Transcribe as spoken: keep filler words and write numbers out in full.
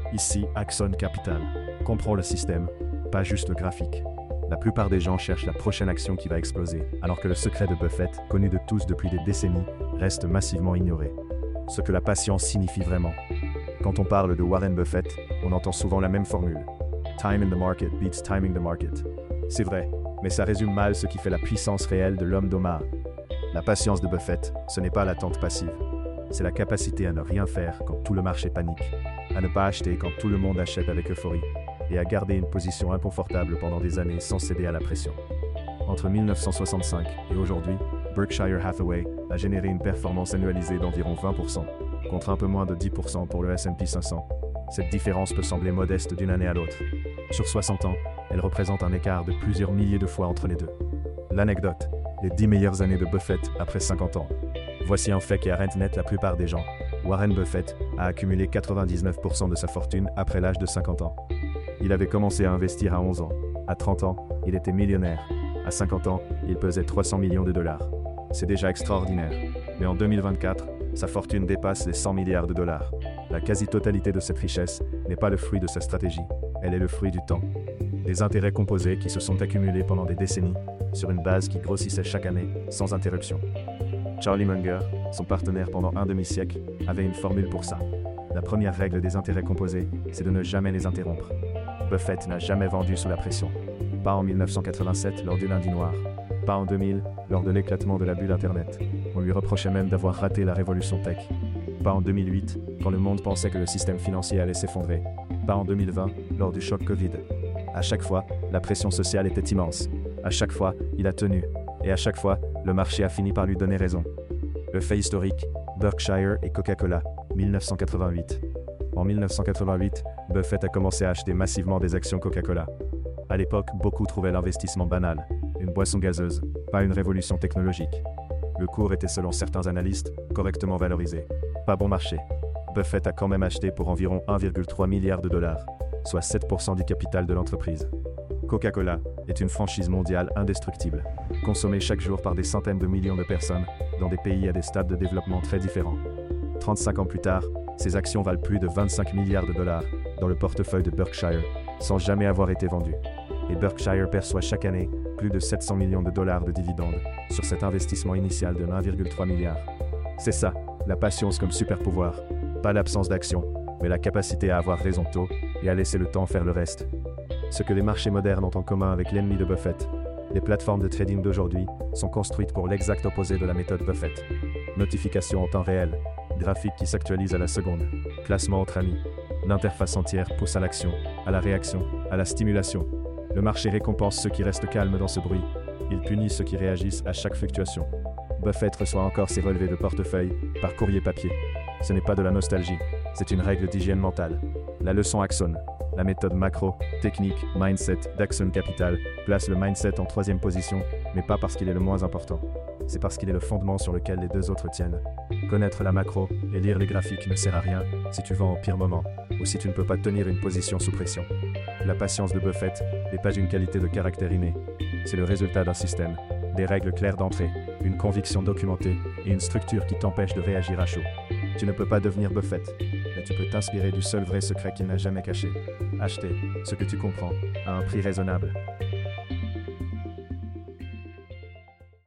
Ici, Axon Capital. Comprends le système, pas juste le graphique. La plupart des gens cherchent la prochaine action qui va exploser, alors que le secret de Buffett, connu de tous depuis des décennies, reste massivement ignoré. Ce que la patience signifie vraiment. Quand on parle de Warren Buffett, on entend souvent la même formule. Time in the market beats timing the market. C'est vrai, mais ça résume mal ce qui fait la puissance réelle de l'homme d'Omaha. La patience de Buffett, ce n'est pas l'attente passive. C'est la capacité à ne rien faire quand tout le marché panique, à ne pas acheter quand tout le monde achète avec euphorie, et à garder une position inconfortable pendant des années sans céder à la pression. Entre mille neuf cent soixante-cinq et aujourd'hui, Berkshire Hathaway a généré une performance annualisée d'environ vingt pour cent, contre un peu moins de dix pour cent pour le S and P cinq cents. Cette différence peut sembler modeste d'une année à l'autre. Sur soixante ans, elle représente un écart de plusieurs milliers de fois entre les deux. L'anecdote, les dix meilleures années de Buffett après cinquante ans. Voici un fait qui arrête net la plupart des gens. Warren Buffett a accumulé quatre-vingt-dix-neuf pour cent de sa fortune après l'âge de cinquante ans. Il avait commencé à investir à onze ans. À trente ans, il était millionnaire. À cinquante ans, il pesait trois cents millions de dollars. C'est déjà extraordinaire. Mais en deux mille vingt-quatre, sa fortune dépasse les cent milliards de dollars. La quasi-totalité de cette richesse n'est pas le fruit de sa stratégie, elle est le fruit du temps. Des intérêts composés qui se sont accumulés pendant des décennies, sur une base qui grossissait chaque année, sans interruption. Charlie Munger, son partenaire pendant un demi-siècle, avait une formule pour ça. La première règle des intérêts composés, c'est de ne jamais les interrompre. Buffett n'a jamais vendu sous la pression. Pas en mille neuf cent quatre-vingt-sept lors du lundi noir. Pas en deux mille, lors de l'éclatement de la bulle Internet. On lui reprochait même d'avoir raté la révolution tech. Pas en deux mille huit, quand le monde pensait que le système financier allait s'effondrer. Pas en deux mille vingt, lors du choc Covid. À chaque fois, la pression sociale était immense. À chaque fois, il a tenu. Et à chaque fois, le marché a fini par lui donner raison. Le fait historique, Berkshire et Coca-Cola, mille neuf cent quatre-vingt-huit. En mille neuf cent quatre-vingt-huit, Buffett a commencé à acheter massivement des actions Coca-Cola. À l'époque, beaucoup trouvaient l'investissement banal, une boisson gazeuse, pas une révolution technologique. Le cours était, selon certains analystes, correctement valorisé. Pas bon marché. Buffett a quand même acheté pour environ un virgule trois milliard de dollars, soit sept pour cent du capital de l'entreprise. Coca-Cola est une franchise mondiale indestructible, consommée chaque jour par des centaines de millions de personnes, dans des pays à des stades de développement très différents. trente-cinq ans plus tard, ces actions valent plus de vingt-cinq milliards de dollars dans le portefeuille de Berkshire, sans jamais avoir été vendues. Et Berkshire perçoit chaque année plus de sept cents millions de dollars de dividendes sur cet investissement initial de un virgule trois milliard. C'est ça, la patience comme super pouvoir. Pas l'absence d'action, mais la capacité à avoir raison tôt et à laisser le temps faire le reste. Ce que les marchés modernes ont en commun avec l'ennemi de Buffett, les plateformes de trading d'aujourd'hui sont construites pour l'exact opposé de la méthode Buffett. Notifications en temps réel, graphiques qui s'actualisent à la seconde, classement entre amis. L'interface entière pousse à l'action, à la réaction, à la stimulation. Le marché récompense ceux qui restent calmes dans ce bruit. Il punit ceux qui réagissent à chaque fluctuation. Buffett reçoit encore ses relevés de portefeuille par courrier papier. Ce n'est pas de la nostalgie, c'est une règle d'hygiène mentale. La leçon Axon, la méthode macro, technique, mindset d'Axon Capital, place le mindset en troisième position, mais pas parce qu'il est le moins important. C'est parce qu'il est le fondement sur lequel les deux autres tiennent. Connaître la macro et lire les graphiques ne sert à rien si tu vends au pire moment, ou si tu ne peux pas tenir une position sous pression. La patience de Buffett n'est pas une qualité de caractère innée. C'est le résultat d'un système, des règles claires d'entrée, une conviction documentée et une structure qui t'empêche de réagir à chaud. Tu ne peux pas devenir Buffett, mais tu peux t'inspirer du seul vrai secret qu'il n'a jamais caché. Acheter ce que tu comprends à un prix raisonnable.